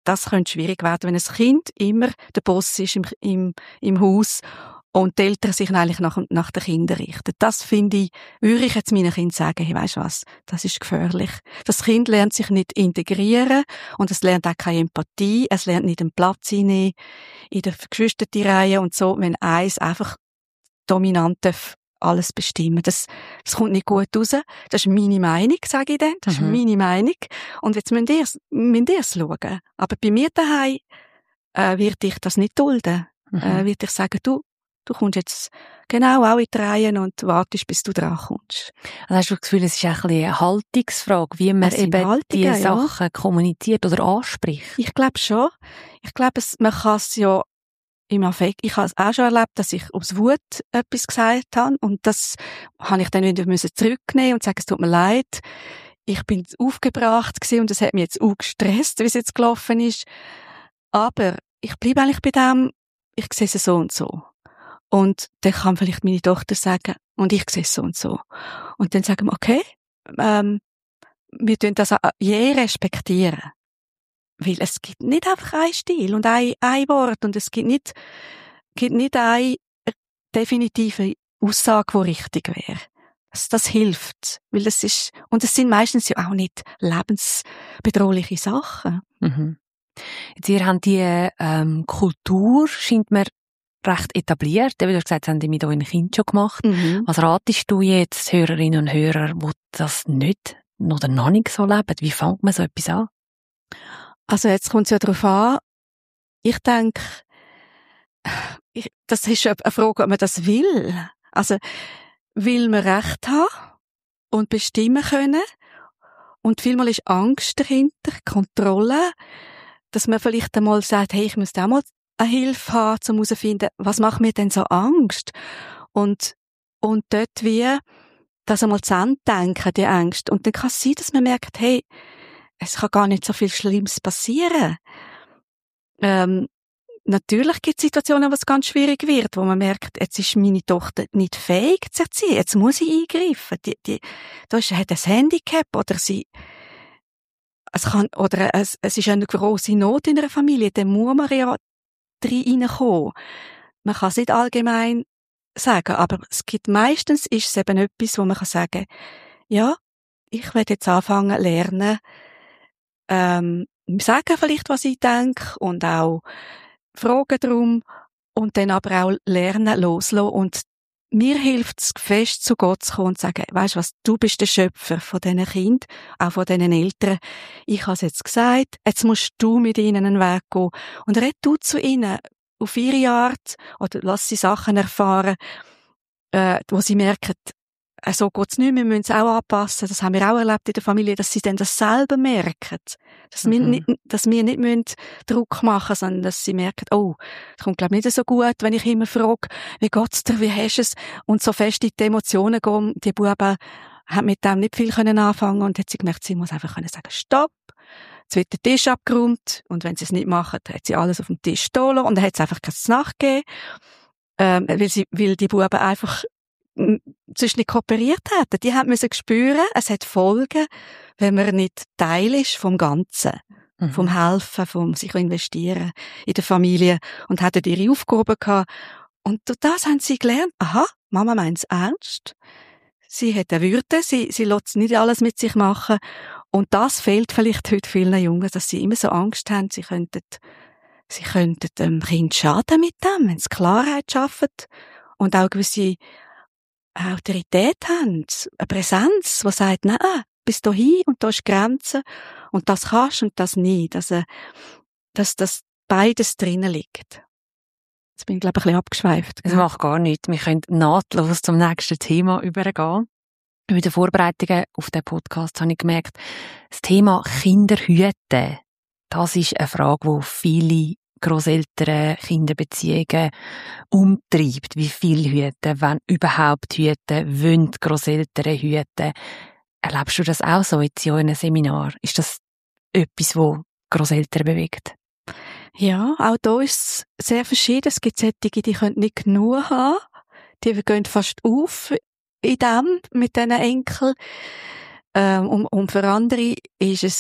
Speaker 1: das könnte schwierig werden, wenn ein Kind immer der Boss ist im Haus und die Eltern sich eigentlich nach den Kindern richten. Das finde ich, würde ich jetzt meinen Kindern sagen, hey, weisst du was, das ist gefährlich. Das Kind lernt sich nicht integrieren und es lernt auch keine Empathie, es lernt nicht einen Platz einnehmen in der Geschwisterreihe und so, wenn eins einfach dominant darf alles bestimmen. Das kommt nicht gut raus. Das ist meine Meinung, sage ich dann. Das ist meine Meinung. Und jetzt müsst ihr es schauen. Aber bei mir daheim wird ich das nicht dulden. Wird ich sagen, du kommst jetzt genau auch in die Reihen und wartest, bis du dran kommst.
Speaker 2: Also hast du das Gefühl, es ist ein bisschen eine Haltungsfrage, wie man eben diese Sachen kommuniziert oder anspricht?
Speaker 1: Ich glaube schon. Ich glaube, man kann es ja im Affekt. Ich habe es auch schon erlebt, dass ich aus Wut etwas gesagt habe und das habe ich dann wieder zurücknehmen und sagen, es tut mir leid. Ich bin aufgebracht gewesen und das hat mich jetzt auch gestresst, wie es jetzt gelaufen ist. Aber ich bleibe eigentlich bei dem, ich sehe es so und so. Und dann kann vielleicht meine Tochter sagen, und ich sehe es so und so. Und dann sagen wir, okay, wir tun das je respektieren. Weil es gibt nicht einfach einen Stil und ein Wort und es gibt nicht eine definitive Aussage, die richtig wäre. Das hilft, weil es sind meistens ja auch nicht lebensbedrohliche Sachen.
Speaker 2: Mhm. Jetzt, ihr habt die Kultur, scheint mir recht etabliert. Wie du gesagt hast, haben die mit euren Kindern schon gemacht.
Speaker 1: Mhm. Was
Speaker 2: ratest du jetzt Hörerinnen und Hörer, die das nicht oder noch nicht so leben? Wie fängt man so etwas an?
Speaker 1: Also jetzt kommt es ja darauf an. Ich denke, das ist eine Frage, ob man das will. Also, will man Recht haben und bestimmen können? Und vielmal ist Angst dahinter, Kontrolle, dass man vielleicht einmal sagt, hey, ich muss auch mal eine Hilfe haben, um herauszufinden, was macht mir denn so Angst? Und dort wie, das einmal zu Ende denken, die Angst. Und dann kann es sein, dass man merkt, hey, es kann gar nicht so viel Schlimmes passieren. Natürlich gibt es Situationen, wo es ganz schwierig wird, wo man merkt, jetzt ist meine Tochter nicht fähig zu erziehen, jetzt muss ich eingreifen. Hat ein Handicap oder es ist eine grosse Not in einer Familie, dann muss man ja reinkommen. Man kann es nicht allgemein sagen, aber meistens ist es eben etwas, wo man kann sagen, ja, ich werde jetzt anfangen lernen, sagen vielleicht, was ich denke und auch fragen darum und dann aber auch lernen, loslassen und mir hilft es fest, zu Gott zu kommen und zu sagen, weisst du was, du bist der Schöpfer von diesen Kindern, auch von diesen Eltern. Ich habe es jetzt gesagt, jetzt musst du mit ihnen einen Weg gehen und red du zu ihnen auf ihre Art oder lass sie Sachen erfahren, wo sie merken, so geht's nicht, wir müssen es auch anpassen. Das haben wir auch erlebt in der Familie, dass sie dann das selber merken. Dass wir nicht Druck machen müssen, sondern dass sie merken, oh, das kommt, glaube ich, nicht so gut, wenn ich immer frage, wie geht's dir, wie hast du es? Und so fest in die Emotionen gehen. Die Buben haben mit dem nicht viel anfangen und hat sie gemerkt, sie muss einfach sagen, stopp. Jetzt wird der Tisch abgeräumt und wenn sie es nicht machen, hat sie alles auf dem Tisch stehen lassen und dann hat es einfach kein Nachgeben, weil die Buben einfach sonst nicht kooperiert hätten. Die haben müssen spüren, es hat Folgen, wenn man nicht Teil ist vom Ganzen, vom Helfen, vom sich investieren in der Familie und hatten ihre Aufgaben gehabt. Und durch das haben sie gelernt, aha, Mama meint es ernst. Sie hat eine Würde, sie lässt nicht alles mit sich machen. Und das fehlt vielleicht heute vielen Jungen, dass sie immer so Angst haben, sie könnten dem Kind schaden mit dem, wenn sie Klarheit schaffen und auch gewisse Autorität haben, eine Präsenz, die sagt, nein, bis dahin und da ist Grenze und das kannst und das nicht. Also, dass das beides drinnen liegt. Jetzt bin ich, glaube ich, ein bisschen abgeschweift.
Speaker 2: Das macht gar nichts. Wir können nahtlos zum nächsten Thema übergehen. Bei den Vorbereitungen auf den Podcast habe ich gemerkt, das Thema Kinderhüten, das ist eine Frage, die viele Grosseltern, Kinderbeziehungen umtreibt. Wie viel hüten, wenn überhaupt hüten, wollen Grosseltern hüten. Erlebst du das auch so jetzt in einem Seminar? Ist das etwas, was Grosseltern bewegt?
Speaker 1: Ja, auch da ist es sehr verschieden. Es gibt solche, die können nicht genug haben. Die gehen fast auf in dem, mit diesen Enkeln. Und für andere ist es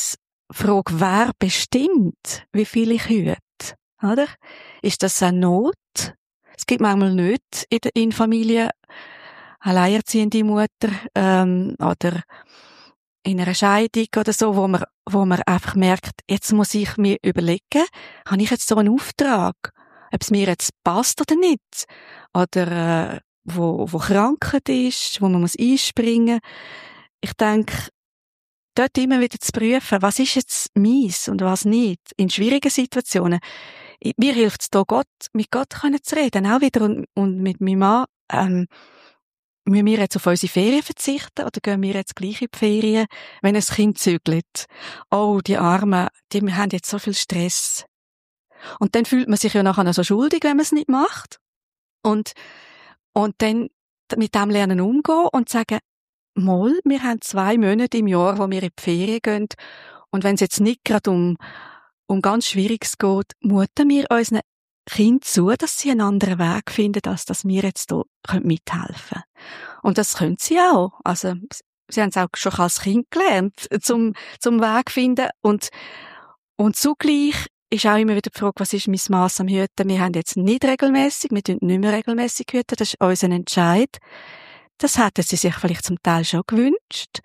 Speaker 1: Frage, wer bestimmt, wie viel ich hüte, oder? Ist das eine Not? Es gibt manchmal nicht in Familien alleinerziehende Mutter, oder in einer Scheidung oder so, wo man einfach merkt, jetzt muss ich mir überlegen, habe ich jetzt so einen Auftrag, ob es mir jetzt passt oder nicht, oder wo Krankheit ist, wo man muss einspringen. Ich denke, dort immer wieder zu prüfen, was ist jetzt meins und was nicht, in schwierigen Situationen. Mir hilft es da, mit Gott zu reden, auch wieder und mit meinem Mann, müssen wir jetzt auf unsere Ferien verzichten oder gehen wir jetzt gleich in die Ferien, wenn ein Kind zügelt? Oh, die Armen, die haben jetzt so viel Stress. Und dann fühlt man sich ja nachher so schuldig, wenn man es nicht macht. Und dann mit dem lernen umgehen und sagen, mal, wir haben 2 Monate im Jahr, wo wir in die Ferien gehen. Und wenn es jetzt nicht gerade um ganz Schwieriges geht, muten wir unseren Kindern zu, dass sie einen anderen Weg finden, als dass wir jetzt hier mithelfen können. Und das können sie auch. Also, sie haben es auch schon als Kind gelernt, zum Weg finden. Und zugleich ist auch immer wieder die Frage, was ist mein Mass am Hüten? Wir haben jetzt nicht regelmässig, wir tun nicht mehr regelmässig hüten, das ist unser Entscheid. Das hätten sie sich vielleicht zum Teil schon gewünscht.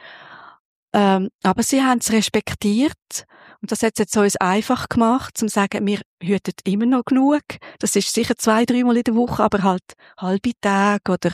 Speaker 1: Aber sie haben es respektiert. Und das hat es jetzt uns einfach gemacht, zum zu sagen, wir hüten immer noch genug. Das ist sicher 2-3 Mal in der Woche, aber halt halbe Tage oder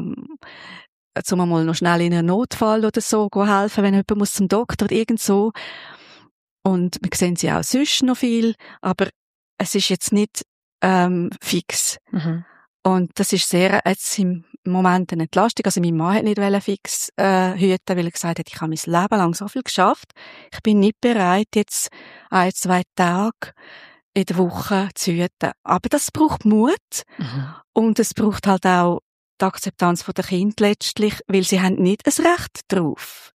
Speaker 1: zum einmal noch schnell in einem Notfall oder so helfen, wenn jemand muss zum Doktor oder irgend so. Und wir sehen sie auch sonst noch viel, aber es ist jetzt nicht fix. Mhm. Und das ist sehr jetzt im Moment eine Entlastung. Also mein Mann hat nicht fix hüten, weil er gesagt hat, ich habe mein Leben lang so viel geschafft. Ich bin nicht bereit, jetzt 1-2 Tage in der Woche zu hüten. Aber das braucht Mut. Mhm. Und es braucht halt auch die Akzeptanz der Kinder letztlich, weil sie haben nicht ein Recht drauf.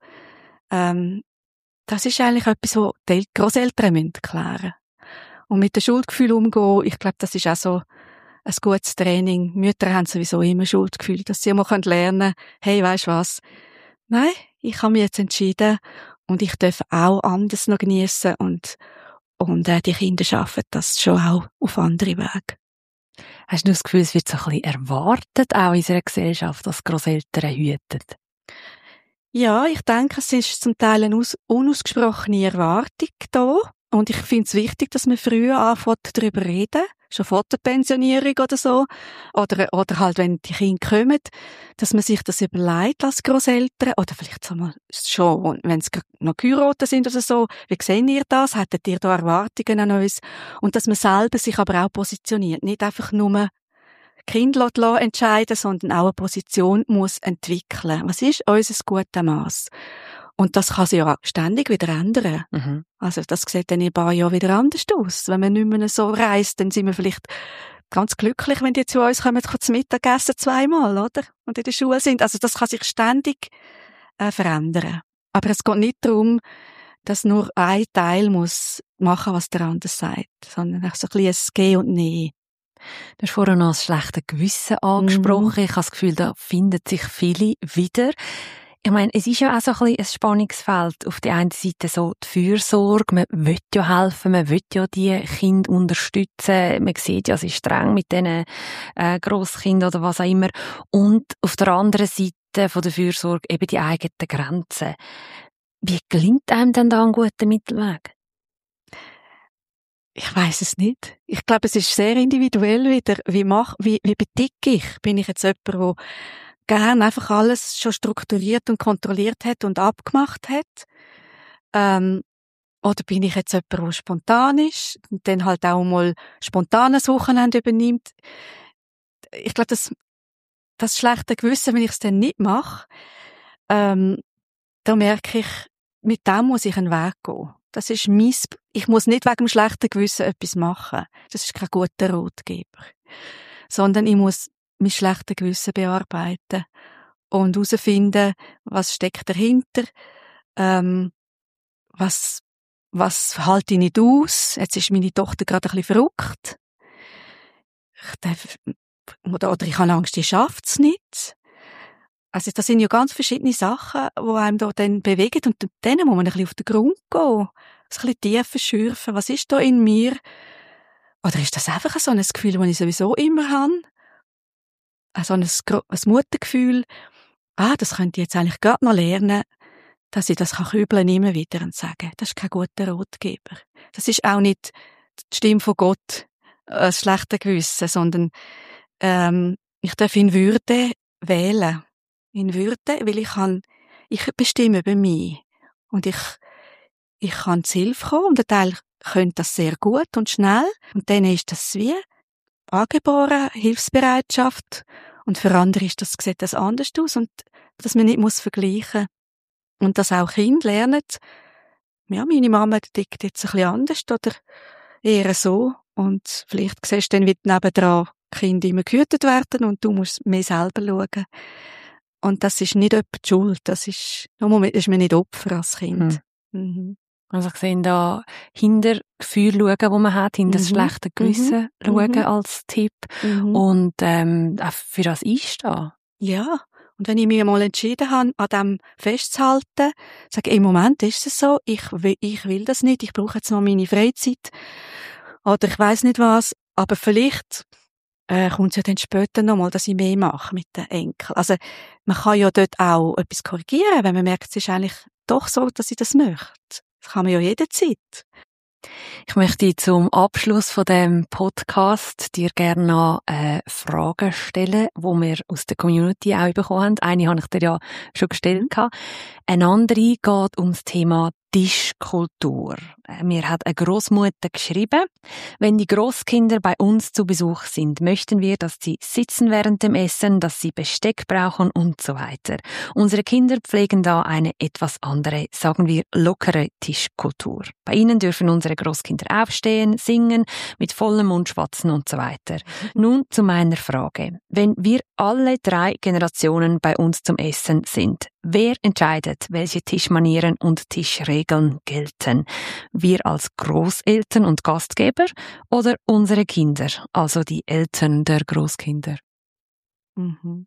Speaker 1: Das ist eigentlich etwas, was die Grosseltern müssen klären. Und mit dem Schuldgefühl umgehen, ich glaube, das ist auch so ein gutes Training. Mütter haben sowieso immer Schuldgefühl, dass sie mal lernen können, hey, weisst was? Nein, ich habe mich jetzt entschieden und ich darf auch anders noch geniessen und die Kinder schaffen das schon auch auf andere Wege.
Speaker 2: Hast du das Gefühl, es wird so ein bisschen erwartet, auch in unserer Gesellschaft, dass Grosseltern hüten?
Speaker 1: Ja, ich denke, es ist zum Teil eine unausgesprochene Erwartung da. Und ich finde es wichtig, dass man früher anfängt, darüber reden, schon vor der Pensionierung oder so. Oder halt, wenn die Kinder kommen, dass man sich das überlegt als Grosseltern. Oder vielleicht schon, wenn sie noch geheiratet sind oder so. Wie seht ihr das? Hättet ihr da Erwartungen an uns? Und dass man selber sich aber auch positioniert. Nicht einfach nur Kinder entscheiden, sondern auch eine Position muss entwickeln. Was ist unser gutes Mass? Und das kann sich ja ständig wieder ändern. Mhm. Also das sieht dann in ein paar Jahren wieder anders aus. Wenn man nicht mehr so reist, dann sind wir vielleicht ganz glücklich, wenn die zu uns kommen, zum Mittagessen 2-mal, oder? Und in der Schule sind. Also das kann sich ständig verändern. Aber es geht nicht darum, dass nur ein Teil muss machen, was der andere sagt, sondern so ein bisschen ein Gehen und Nehmen.
Speaker 2: Du hast vorhin noch das schlechte Gewissen angesprochen. Ich habe das Gefühl, da finden sich viele wieder. Ich meine, es ist ja auch so ein bisschen ein Spannungsfeld. Auf der einen Seite so die Fürsorge, man will ja helfen, man will ja die Kinder unterstützen. Man sieht ja, es ist streng mit diesen Grosskindern oder was auch immer. Und auf der anderen Seite von der Fürsorge eben die eigenen Grenzen. Wie gelingt einem denn da ein guter Mittelweg?
Speaker 1: Ich weiss es nicht. Ich glaube, es ist sehr individuell wieder. Wie bedicke ich? Bin ich jetzt jemand, der gerne einfach alles schon strukturiert und kontrolliert hat und abgemacht hat? Oder bin ich jetzt jemand, der spontan ist und dann halt auch mal spontanes Wochenende übernimmt? Ich glaube, das schlechte Gewissen, wenn ich es dann nicht mache, da merke ich, mit dem muss ich einen Weg gehen. Das ist ich muss nicht wegen dem schlechten Gewissen etwas machen. Das ist kein guter Ratgeber. Sondern ich muss mein schlechtes Gewissen bearbeiten und herausfinden, was steckt dahinter, was halte ich nicht aus. Jetzt ist meine Tochter gerade ein bisschen verrückt. Oder ich habe Angst, die schafft es nicht. Also das sind ja ganz verschiedene Sachen, die einem da dann bewegen und dann muss man ein bisschen auf den Grund gehen. bisschen tiefer schürfen. Was ist da in mir? Oder ist das einfach so ein Gefühl, das ich sowieso immer habe? So ein Muttergefühl. Das könnte ich jetzt eigentlich gerade noch lernen, dass ich das kübeln immer wieder und sagen, das ist kein guter Ratgeber. Das ist auch nicht die Stimme von Gott, ein schlechter Gewissen, sondern ich darf in Würde wählen. In Würde, weil ich bestimme über mich. Und ich kann zur Hilfe kommen, und ein Teil könnte das sehr gut und schnell. Und dann ist das wie angeboren, Hilfsbereitschaft. Und für andere sieht das anders aus. Und dass man nicht vergleichen muss. Und dass auch Kinder lernen, ja, meine Mama tickt jetzt ein bisschen anders oder eher so. Und vielleicht siehst du dann, wie nebendran die Kinder immer gehütet werden und du musst mehr selber schauen. Und das ist nicht jemand die Schuld. Das ist man nicht Opfer als Kind. Mhm.
Speaker 2: Also ich sehe da hinter Gefühle schauen, die man hat, hinter das schlechte Gewissen schauen als Tipp und auch für das einstehen.
Speaker 1: Ja, und wenn ich mich mal entschieden habe, an dem festzuhalten, sage ich, im Moment ist es so, ich will das nicht, ich brauche jetzt mal meine Freizeit oder ich weiss nicht was, aber vielleicht kommt es ja dann später nochmal, dass ich mehr mache mit den Enkeln. Also man kann ja dort auch etwas korrigieren, wenn man merkt, es ist eigentlich doch so, dass ich das möchte. Das kann man ja jederzeit.
Speaker 2: Ich möchte zum Abschluss von dem Podcast dir gerne noch Fragen stellen, die wir aus der Community auch bekommen haben. Eine habe ich dir ja schon gestellt. Eine andere geht um das Thema Tischkultur. Mir hat eine Grossmutter geschrieben: Wenn die Grosskinder bei uns zu Besuch sind, möchten wir, dass sie sitzen während dem Essen, dass sie Besteck brauchen und so weiter. Unsere Kinder pflegen da eine etwas andere, sagen wir, lockere Tischkultur. Bei ihnen dürfen unsere Grosskinder aufstehen, singen, mit vollem Mund schwatzen und so weiter. Nun zu meiner Frage. Wenn wir alle 3 Generationen bei uns zum Essen sind, wer entscheidet, welche Tischmanieren und Tischregeln gelten? Wir als Großeltern und Gastgeber oder unsere Kinder, also die Eltern der Großkinder?
Speaker 1: Mhm.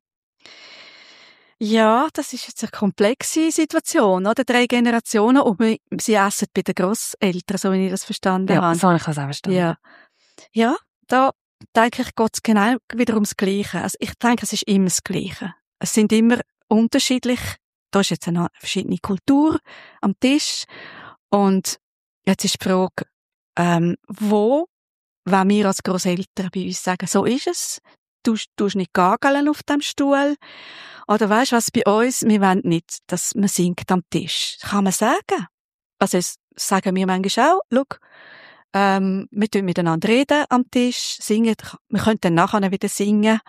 Speaker 1: Ja, das ist jetzt eine komplexe Situation, oder? 3 Generationen und sie essen bei den Grosseltern, so wie ich das verstanden habe.
Speaker 2: Ja, so habe ich das auch verstanden.
Speaker 1: Ja, da denke ich, geht es genau wieder ums Gleiche. Also ich denke, es ist immer das Gleiche. Es sind immer unterschiedlich. Da ist jetzt eine verschiedene Kultur am Tisch. Und jetzt ist die Frage, wo, wenn wir als Grosseltern bei uns sagen, so ist es, du nicht gageln auf dem Stuhl. Oder weisst was bei uns, wir wollen nicht, dass man singt am Tisch. Das kann man sagen. Also das sagen wir manchmal auch, schau, wir tun miteinander reden am Tisch, singen, wir können dann nachher wieder singen.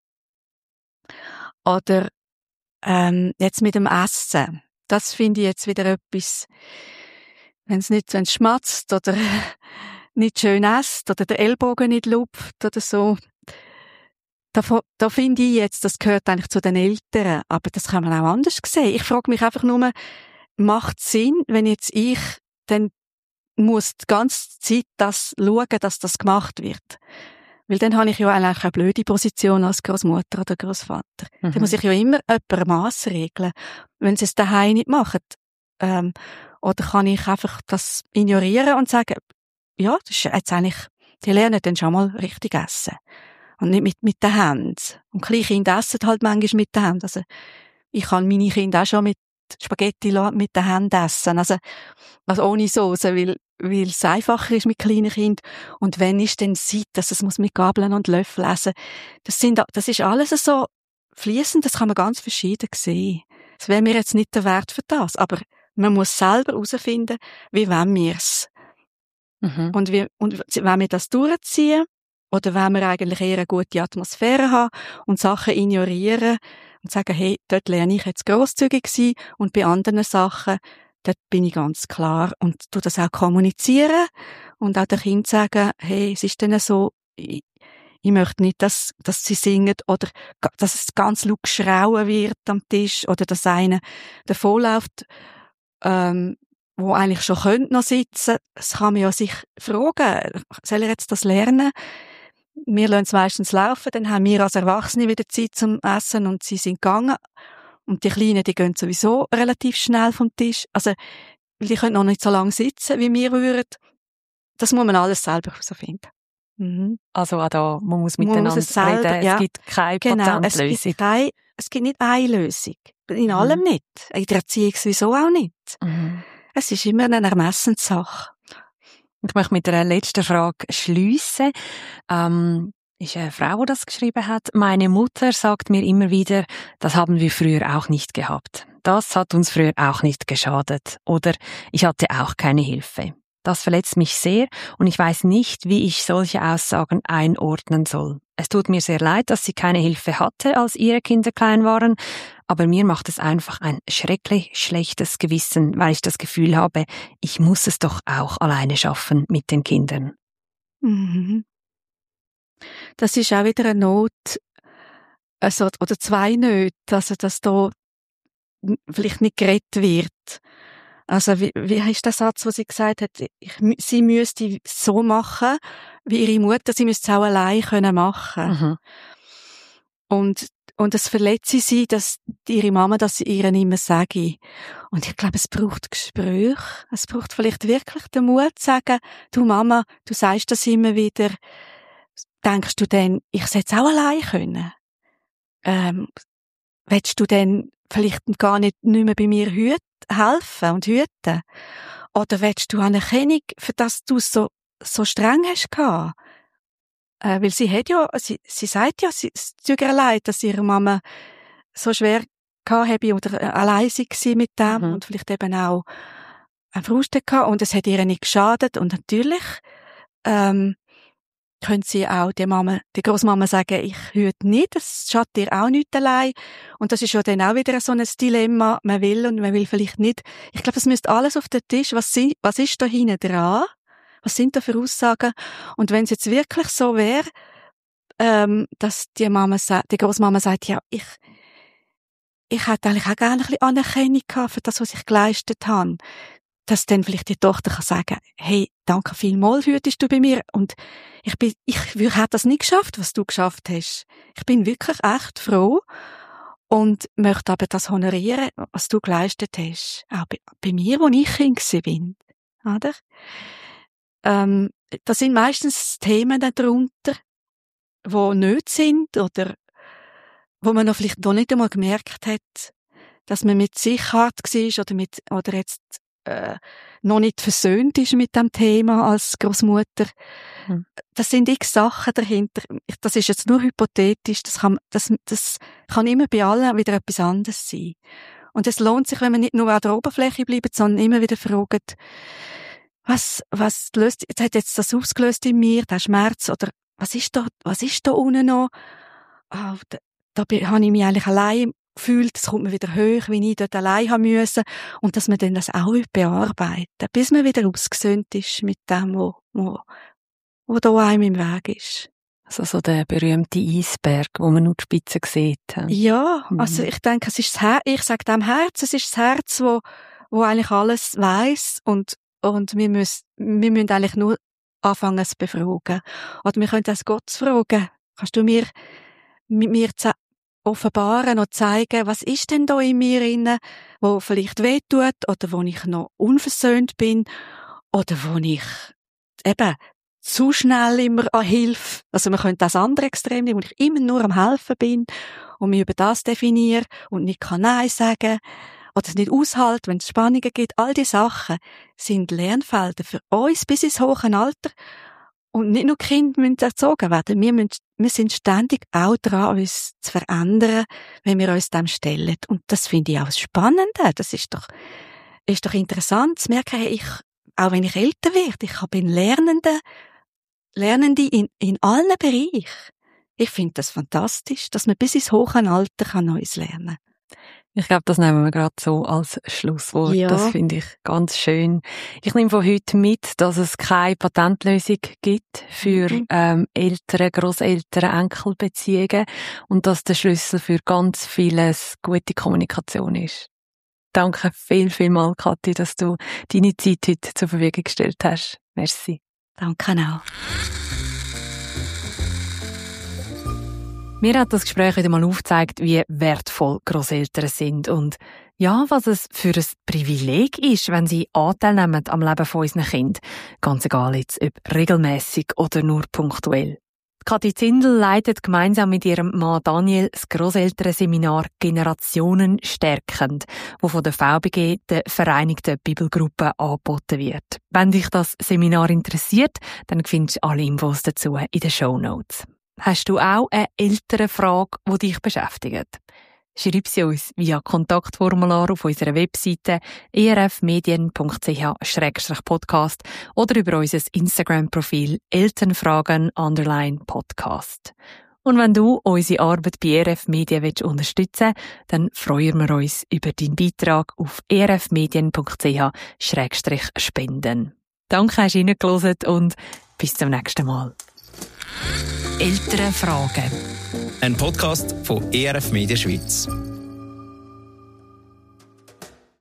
Speaker 1: Oder jetzt mit dem Essen. Das finde ich jetzt wieder etwas, wenn es schmatzt oder nicht schön esst oder der Ellbogen nicht lupft oder so. Da finde ich jetzt, das gehört eigentlich zu den Eltern, aber das kann man auch anders sehen. Ich frage mich einfach nur, macht es Sinn, wenn jetzt ich dann muss die ganze Zeit das schauen, dass das gemacht wird? Weil dann habe ich ja eigentlich eine blöde Position als Großmutter oder Großvater. Dann muss ich ja immer jemandem massregeln, wenn sie es daheim nicht machen. Oder kann ich einfach das ignorieren und sagen, ja, das ist jetzt eigentlich, die lernen dann schon mal richtig essen. Und nicht mit den Händen. Und kleine Kinder essen halt manchmal mit den Händen. Also, ich kann meine Kinder auch schon mit Spaghetti mit den Händen essen. Also ohne Soße, weil es einfacher ist mit kleinen Kindern. Und wenn ist denn Zeit, dass es muss mit Gabeln und Löffeln essen? Das ist alles so fließend, das kann man ganz verschieden sehen. Das wäre mir jetzt nicht der Wert für das. Aber man muss selber herausfinden, wie wollen wir es. Und wenn wir das durchziehen, oder wenn wir eigentlich eher eine gute Atmosphäre haben und Sachen ignorieren und sagen, hey, dort lerne ich jetzt grosszügig sein und bei anderen Sachen, dort bin ich ganz klar und tu das auch kommunizieren und auch den Kindern sagen, hey, es ist dann so, ich möchte nicht, dass sie singen oder dass es ganz laut geschrauen wird am Tisch oder dass einer davonläuft, wo eigentlich schon könnte noch sitzen. Das kann man ja sich fragen, soll er jetzt das lernen? Wir lassen es meistens laufen, dann haben wir als Erwachsene wieder Zeit zum Essen und sie sind gegangen. Und die Kleinen, die gehen sowieso relativ schnell vom Tisch. Also, weil die können noch nicht so lange sitzen, wie wir würden. Das muss man alles selber herausfinden. Mhm.
Speaker 2: Also auch da, man muss miteinander reden. Es gibt keine Patentlösung.
Speaker 1: Es gibt nicht eine Lösung. In allem nicht. In der Erziehung sowieso auch nicht. Es ist immer eine Ermessenssache.
Speaker 2: Ich möchte mit der letzten Frage schliessen. Ist eine Frau, die das geschrieben hat. Meine Mutter sagt mir immer wieder, das haben wir früher auch nicht gehabt. Das hat uns früher auch nicht geschadet. Oder ich hatte auch keine Hilfe. Das verletzt mich sehr und ich weiß nicht, wie ich solche Aussagen einordnen soll. Es tut mir sehr leid, dass sie keine Hilfe hatte, als ihre Kinder klein waren, aber mir macht es einfach ein schrecklich schlechtes Gewissen, weil ich das Gefühl habe, ich muss es doch auch alleine schaffen mit den Kindern.
Speaker 1: Mhm. Das ist auch wieder eine Not, also, oder zwei Nöte, also, dass da vielleicht nicht geredet wird. Also, wie heißt der Satz, wo sie gesagt hat, sie müsste so machen, wie ihre Mutter, sie müsste es auch allein machen. Und es verletzt sie, dass ihre Mama das ihr nicht mehr sage. Und ich glaube, es braucht Gespräche. Es braucht vielleicht wirklich den Mut zu sagen, du Mama, du sagst das immer wieder. Denkst du denn, ich sollte es auch allein können? Willst du denn vielleicht gar nicht mehr bei mir helfen und hüten? Oder willst du Anerkennung, für das du so streng hast gehabt? Weil sie sagt ja, es tut ihr leid, dass ihre Mama so schwer gehabt habe oder allein war mit dem und vielleicht eben auch eine Frust gehabt und es hat ihr nicht geschadet und natürlich, können sie auch der Großmama sagen, ich hüte nicht, das schadet dir auch nicht allein. Und das ist ja dann auch wieder so ein Dilemma, man will und man will vielleicht nicht. Ich glaube, es müsste alles auf den Tisch, was ist da hinten dran? Was sind da für Aussagen? Und wenn es jetzt wirklich so wäre, dass die Großmama sagt, ja, ich hätte eigentlich auch gerne ein bisschen Anerkennung gehabt für das, was ich geleistet habe. Dass dann vielleicht die Tochter kann sagen, hey, danke vielmals, hütest du bei mir. Und ich hätte das nicht geschafft, was du geschafft hast. Ich bin wirklich echt froh und möchte aber das honorieren, was du geleistet hast. Auch bei mir, wo ich Kind bin. Oder? Das sind meistens Themen darunter, die nicht sind oder wo man noch vielleicht noch nicht einmal gemerkt hat, dass man mit sich hart war oder jetzt noch nicht versöhnt ist mit dem Thema als Großmutter. Das sind x Sachen dahinter. Das ist jetzt nur hypothetisch. Das kann immer bei allen wieder etwas anderes sein. Und es lohnt sich, wenn man nicht nur an der Oberfläche bleibt, sondern immer wieder fragt, was hat jetzt das ausgelöst in mir, der Schmerz, oder was ist da unten noch? Da habe ich mich eigentlich allein gefühlt, es kommt mir wieder hoch, wie ich dort allein haben müssen. Und dass man dann das auch bearbeiten, bis man wieder ausgesöhnt ist mit dem, wo da einem im Weg ist.
Speaker 2: Also so der berühmte Eisberg, wo man nur die Spitze sieht.
Speaker 1: Ja, also ich denke, es ist ich sage dem Herz, es ist das Herz, wo eigentlich alles weiss und wir müssen eigentlich nur anfangen zu befragen. Oder wir können das Gott fragen. Kannst du mir offenbaren und zeigen, was ist denn da in mir inne, wo vielleicht wehtut oder wo ich noch unversöhnt bin oder wo ich eben zu schnell immer an Hilfe, also man könnte das andere Extrem nehmen, wo ich immer nur am Helfen bin und mich über das definiere und nicht kann Nein sagen oder es nicht aushalte, wenn es Spannungen gibt. All diese Sachen sind Lernfelder für uns bis ins hohe Alter. Und nicht nur Kinder müssen erzogen werden. Wir sind ständig auch dran, uns zu verändern, wenn wir uns dem stellen. Und das finde ich auch das Spannende. Das ist doch interessant zu merken, hey, auch wenn ich älter werde, ich bin Lernende in allen Bereichen. Ich finde das fantastisch, dass man bis ins hohe Alter Neues lernen kann.
Speaker 2: Ich glaube, das nehmen wir gerade so als Schlusswort. Ja. Das finde ich ganz schön. Ich nehme von heute mit, dass es keine Patentlösung gibt für Eltern, Grosseltern, Enkelbeziehungen und dass der Schlüssel für ganz vieles gute Kommunikation ist. Danke vielmals, Kathi, dass du deine Zeit heute zur Verfügung gestellt hast. Merci.
Speaker 1: Danke auch.
Speaker 2: Mir hat das Gespräch wieder mal aufgezeigt, wie wertvoll Grosseltern sind und Ja, was es für ein Privileg ist, wenn sie Anteil nehmen am Leben von unseren Kindern. Ganz egal jetzt, ob regelmässig oder nur punktuell. Kathi Zindel leitet gemeinsam mit ihrem Mann Daniel das Grosselternseminar «Generationen stärkend», das von der VBG, der Vereinigten Bibelgruppe, angeboten wird. Wenn dich das Seminar interessiert, dann findest du alle Infos dazu in den Shownotes. Hast du auch eine Elternfrage, die dich beschäftigt? Schreib sie uns via Kontaktformular auf unserer Webseite erfmedien.ch/podcast oder über unser Instagram-Profil Elternfragen_Podcast. Und wenn du unsere Arbeit bei ERF Medien unterstützen willst, dann freuen wir uns über deinen Beitrag auf erfmedien.ch/spenden. Danke, hast du reingehört und bis zum nächsten Mal. Elternfragen.
Speaker 3: Ein Podcast von ERF Media Schweiz.